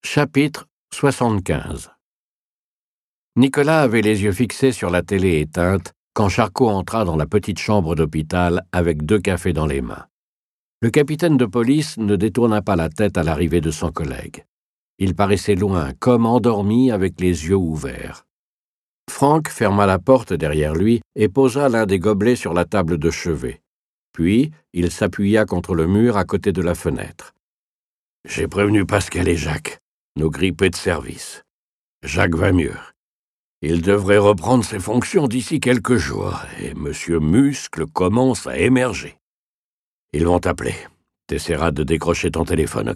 Chapitre 75. Nicolas avait les yeux fixés sur la télé éteinte quand Charcot entra dans la petite chambre d'hôpital avec 2 cafés dans les mains. Le capitaine de police ne détourna pas la tête à l'arrivée de son collègue. Il paraissait loin, comme endormi avec les yeux ouverts. Franck ferma la porte derrière lui et posa l'un des gobelets sur la table de chevet. Puis, il s'appuya contre le mur à côté de la fenêtre. « J'ai prévenu Pascal et Jacques, nos grippés de service. Jacques va mieux. Il devrait reprendre ses fonctions d'ici quelques jours, et M. Muscle commence à émerger. Ils vont t'appeler. T'essaieras de décrocher ton téléphone, ok? »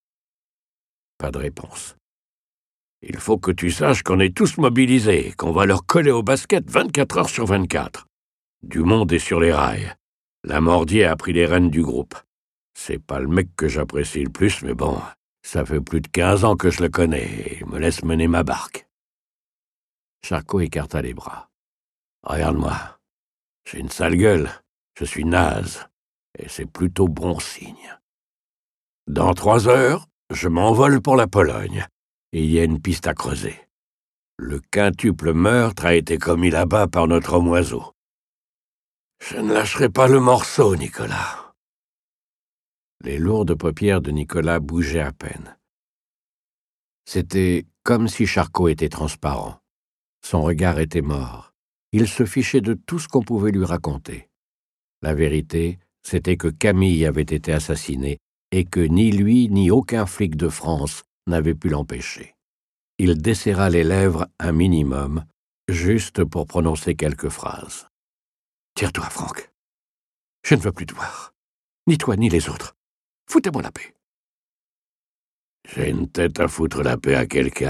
Pas de réponse. « Il faut que tu saches qu'on est tous mobilisés, qu'on va leur coller au basket 24 heures sur 24. Du monde est sur les rails. Lamordier a pris les rênes du groupe. C'est pas le mec que j'apprécie le plus, mais bon, ça fait plus de 15 ans que je le connais et il me laisse mener ma barque. » Charcot écarta les bras. « Regarde-moi. J'ai une sale gueule. Je suis naze. Et c'est plutôt bon signe. Dans 3 heures, je m'envole pour la Pologne. Et il y a une piste à creuser. Le quintuple meurtre a été commis là-bas par notre homme oiseau. Je ne lâcherai pas le morceau, Nicolas. » Les lourdes paupières de Nicolas bougeaient à peine. C'était comme si Charcot était transparent. Son regard était mort. Il se fichait de tout ce qu'on pouvait lui raconter. La vérité, c'était que Camille avait été assassinée et que ni lui ni aucun flic de France n'avait pu l'empêcher. Il desserra les lèvres un minimum, juste pour prononcer quelques phrases. « Tire-toi, Franck. Je ne veux plus te voir. Ni toi, ni les autres. Foutez-moi la paix. » « J'ai une tête à foutre la paix à quelqu'un. »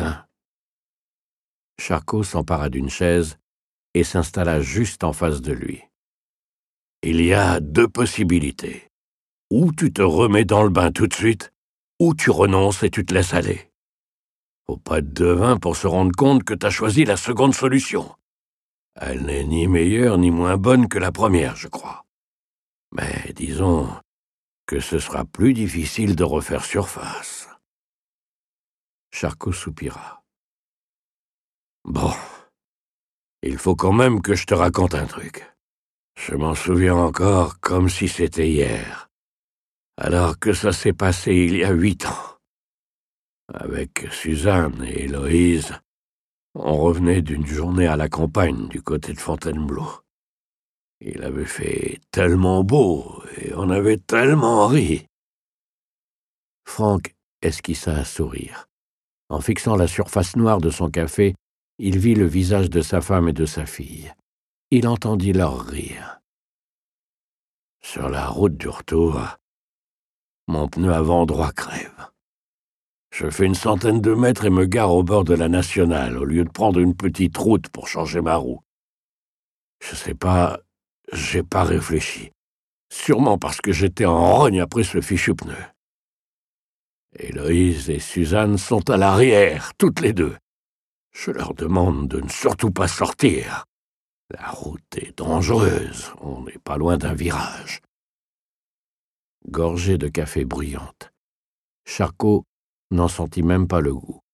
Charcot s'empara d'une chaise et s'installa juste en face de lui. « Il y a 2 possibilités. Ou tu te remets dans le bain tout de suite, ou tu renonces et tu te laisses aller. Faut pas être devin pour se rendre compte que t'as choisi la seconde solution. Elle n'est ni meilleure ni moins bonne que la première, je crois. Mais disons que ce sera plus difficile de refaire surface. » Charcot soupira. « Bon, il faut quand même que je te raconte un truc. Je m'en souviens encore comme si c'était hier, alors que ça s'est passé il y a 8 ans. Avec Suzanne et Héloïse, on revenait d'une journée à la campagne du côté de Fontainebleau. Il avait fait tellement beau et on avait tellement ri. » Franck esquissa un sourire. En fixant la surface noire de son café, il vit le visage de sa femme et de sa fille. Il entendit leur rire. « Sur la route du retour, mon pneu avant droit crève. Je fais une centaine de mètres et me gare au bord de la nationale au lieu de prendre une petite route pour changer ma roue. Je sais pas, j'ai pas réfléchi. Sûrement parce que j'étais en rogne après ce fichu pneu. Héloïse et Suzanne sont à l'arrière, toutes les 2. Je leur demande de ne surtout pas sortir. La route est dangereuse, on n'est pas loin d'un virage. » Gorgée de café bruyante, Charcot n'en sentit même pas le goût.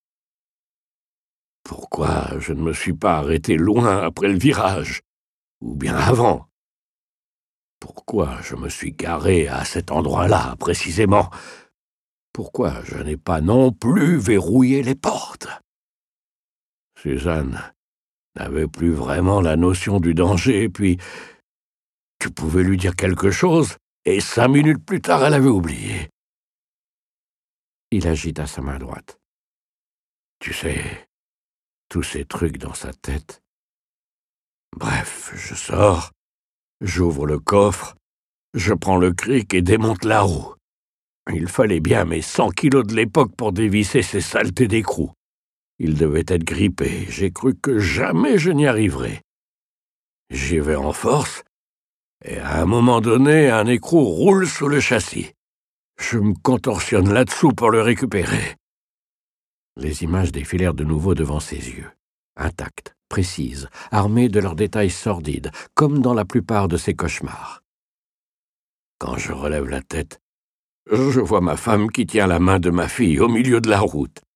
« Pourquoi je ne me suis pas arrêté loin après le virage, ou bien avant? Pourquoi je me suis garé à cet endroit-là, précisément? Pourquoi je n'ai pas non plus verrouillé les portes? » Suzanne n'avait plus vraiment la notion du danger, et puis tu pouvais lui dire quelque chose, et 5 minutes plus tard, elle avait oublié. Il agita sa main droite. Tu sais, tous ces trucs dans sa tête. Bref, je sors, j'ouvre le coffre, je prends le cric et démonte la roue. Il fallait bien mes 100 kilos de l'époque pour dévisser ces saletés d'écrou. Il devait être grippé, j'ai cru que jamais je n'y arriverais. J'y vais en force, et à un moment donné, un écrou roule sous le châssis. Je me contorsionne là-dessous pour le récupérer. Les images défilèrent de nouveau devant ses yeux, intactes, précises, armées de leurs détails sordides, comme dans la plupart de ses cauchemars. Quand je relève la tête, je vois ma femme qui tient la main de ma fille au milieu de la route.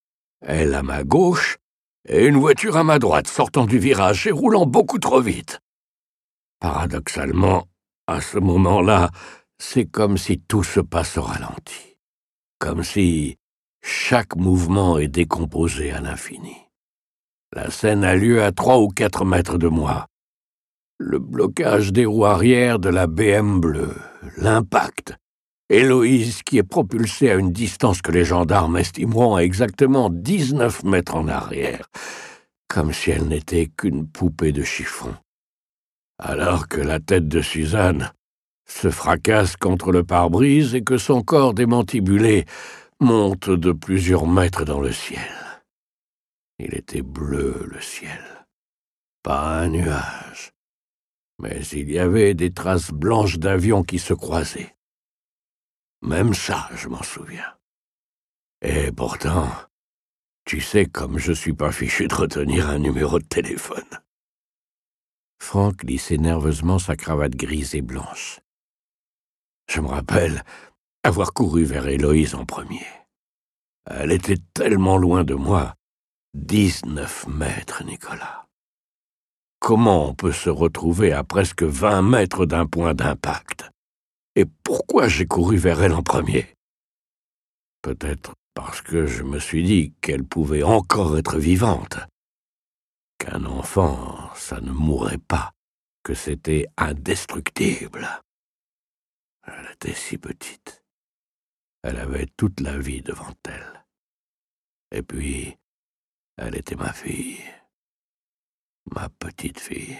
elle à ma gauche, et une voiture à ma droite sortant du virage et roulant beaucoup trop vite. Paradoxalement, à ce moment-là, c'est comme si tout se passe au ralenti. Comme si chaque mouvement est décomposé à l'infini. La scène a lieu à 3 ou 4 mètres de moi. Le blocage des roues arrière de la BM bleue, l'impact, Héloïse qui est propulsée à une distance que les gendarmes estimeront à exactement 19 mètres en arrière, comme si elle n'était qu'une poupée de chiffon. Alors que la tête de Suzanne se fracasse contre le pare-brise et que son corps démantibulé monte de plusieurs mètres dans le ciel. Il était bleu, le ciel. Pas un nuage. Mais il y avait des traces blanches d'avions qui se croisaient. Même ça, je m'en souviens. Et pourtant, tu sais comme je suis pas fichu de retenir un numéro de téléphone. Franck lissait nerveusement sa cravate grise et blanche. Je me rappelle avoir couru vers Héloïse en premier. Elle était tellement loin de moi. 19 mètres, Nicolas. Comment on peut se retrouver à presque 20 mètres d'un point d'impact? Et pourquoi j'ai couru vers elle en premier? Peut-être parce que je me suis dit qu'elle pouvait encore être vivante. Qu'un enfant, ça ne mourrait pas, que c'était indestructible. Elle était si petite. Elle avait toute la vie devant elle. Et puis, elle était ma fille. Ma petite fille.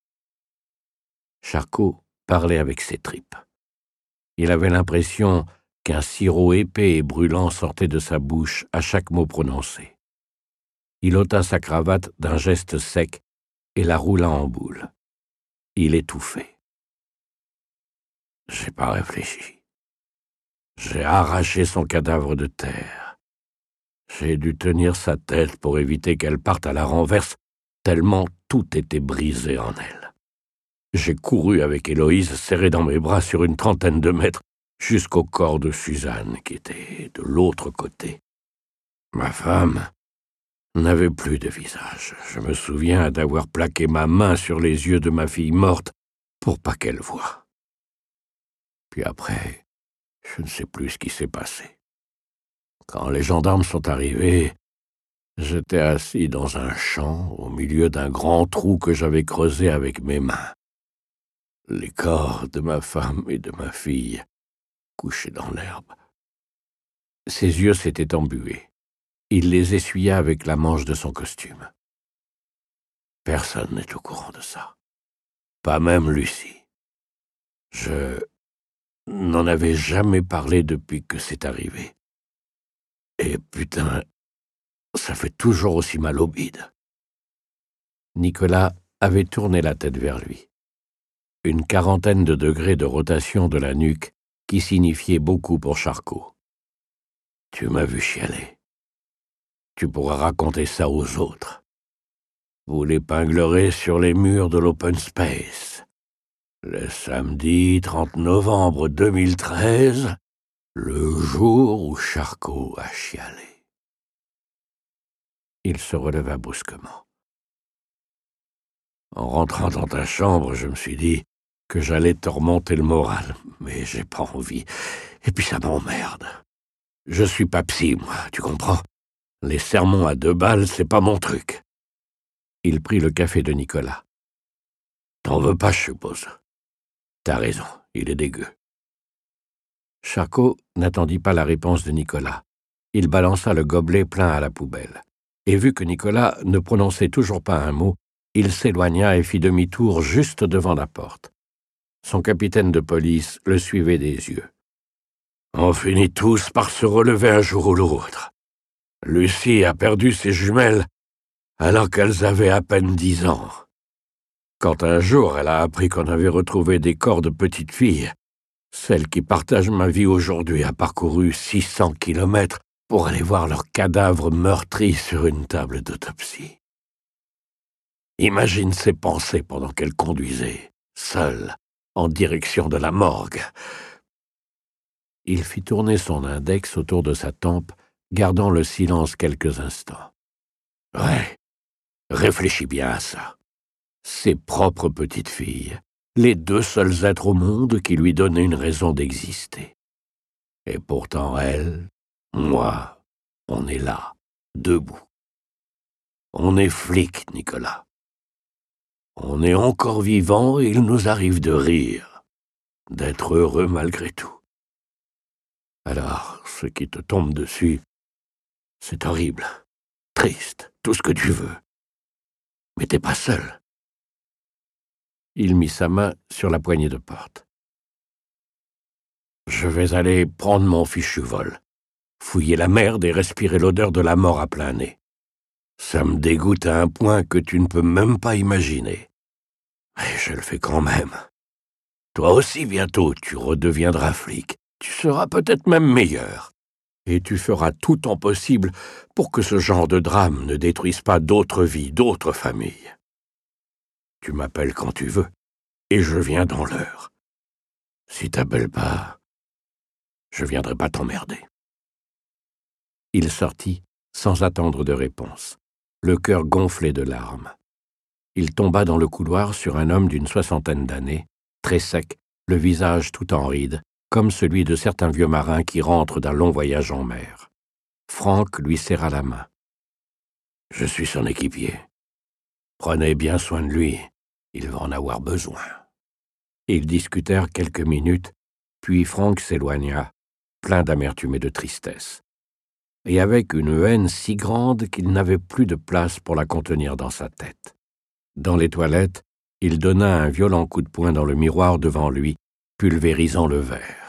Charcot parlait avec ses tripes. Il avait l'impression qu'un sirop épais et brûlant sortait de sa bouche à chaque mot prononcé. Il ôta sa cravate d'un geste sec et la roula en boule. Il étouffait. J'ai pas réfléchi. J'ai arraché son cadavre de terre. J'ai dû tenir sa tête pour éviter qu'elle parte à la renverse, tellement tout était brisé en elle. J'ai couru avec Héloïse serrée dans mes bras sur une 30aine de mètres jusqu'au corps de Suzanne qui était de l'autre côté. Ma femme n'avait plus de visage. Je me souviens d'avoir plaqué ma main sur les yeux de ma fille morte pour pas qu'elle voie. Puis après, je ne sais plus ce qui s'est passé. Quand les gendarmes sont arrivés, j'étais assis dans un champ au milieu d'un grand trou que j'avais creusé avec mes mains. Les corps de ma femme et de ma fille couchés dans l'herbe. Ses yeux s'étaient embués. Il les essuya avec la manche de son costume. Personne n'est au courant de ça. Pas même Lucie. Je n'en avais jamais parlé depuis que c'est arrivé. Et putain, ça fait toujours aussi mal au bide. Nicolas avait tourné la tête vers lui. Une 40aine de degrés de rotation de la nuque qui signifiait beaucoup pour Charcot. Tu m'as vu chialer. Tu pourras raconter ça aux autres. Vous l'épinglerez sur les murs de l'open space. Le samedi 30 novembre 2013, le jour où Charcot a chialé. Il se releva brusquement. En rentrant dans ta chambre, je me suis dit que j'allais te remonter le moral, mais j'ai pas envie. Et puis ça m'emmerde. Je suis pas psy, moi, tu comprends? Les sermons à 2 balles, c'est pas mon truc. Il prit le café de Nicolas. T'en veux pas, je suppose. T'as raison, il est dégueu. Charcot n'attendit pas la réponse de Nicolas. Il balança le gobelet plein à la poubelle. Et vu que Nicolas ne prononçait toujours pas un mot, il s'éloigna et fit demi-tour juste devant la porte. Son capitaine de police le suivait des yeux. On finit tous par se relever un jour ou l'autre. Lucie a perdu ses jumelles alors qu'elles avaient à peine 10 ans. Quand un jour elle a appris qu'on avait retrouvé des corps de petites filles, celle qui partage ma vie aujourd'hui a parcouru 600 kilomètres pour aller voir leurs cadavres meurtris sur une table d'autopsie. Imagine ses pensées pendant qu'elle conduisait, seule, en direction de la morgue. Il fit tourner son index autour de sa tempe gardant le silence quelques instants. « Ouais, réfléchis bien à ça. Ses propres petites filles, les deux seuls êtres au monde qui lui donnaient une raison d'exister. Et pourtant elle, moi, on est là, debout. On est flics, Nicolas. On est encore vivants et il nous arrive de rire, d'être heureux malgré tout. Alors, ce qui te tombe dessus, c'est horrible, triste, tout ce que tu veux. Mais t'es pas seul. » Il mit sa main sur la poignée de porte. « Je vais aller prendre mon fichu vol, fouiller la merde et respirer l'odeur de la mort à plein nez. Ça me dégoûte à un point que tu ne peux même pas imaginer. Mais je le fais quand même. Toi aussi, bientôt, tu redeviendras flic. Tu seras peut-être même meilleur. Et tu feras tout ton possible pour que ce genre de drame ne détruise pas d'autres vies, d'autres familles. Tu m'appelles quand tu veux, et je viens dans l'heure. Si t'appelles pas, je viendrai pas t'emmerder. » Il sortit sans attendre de réponse, le cœur gonflé de larmes. Il tomba dans le couloir sur un homme d'une 60aine d'années, très sec, le visage tout en rides, comme celui de certains vieux marins qui rentrent d'un long voyage en mer. Franck lui serra la main. « Je suis son équipier. Prenez bien soin de lui, il va en avoir besoin. » Ils discutèrent quelques minutes, puis Franck s'éloigna, plein d'amertume et de tristesse, et avec une haine si grande qu'il n'avait plus de place pour la contenir dans sa tête. Dans les toilettes, il donna un violent coup de poing dans le miroir devant lui, pulvérisant le verre.